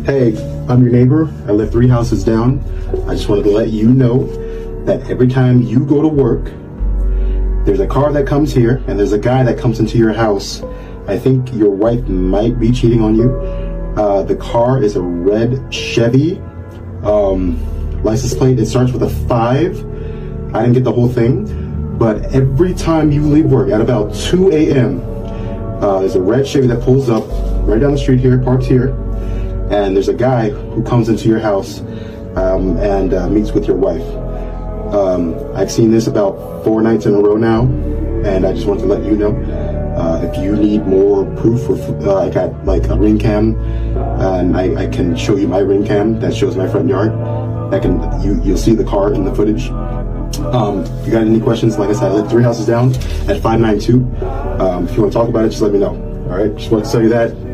Hey, I'm your neighbor. I live 3 houses down. I just wanted to let you know that every time you go to work, there's a car that comes here and there's a guy that comes into your house. I think your wife might be cheating on you. The car is a red Chevy. License plate, it starts with a 5. I didn't get the whole thing, but every time you leave work at about 2 a.m., there's a red Chevy that pulls up right down the street here, parked here, and there's a guy who comes into your house and meets with your wife. I've seen this about 4 nights in a row now, and I just want to let you know, if you need more proof, I got like a ring cam, and I can show you my ring cam that shows my front yard. You'll see the car in the footage. If you got any questions, like I said, I live 3 houses down at 592. If you want to talk about it, just let me know. All right, just want to tell you that.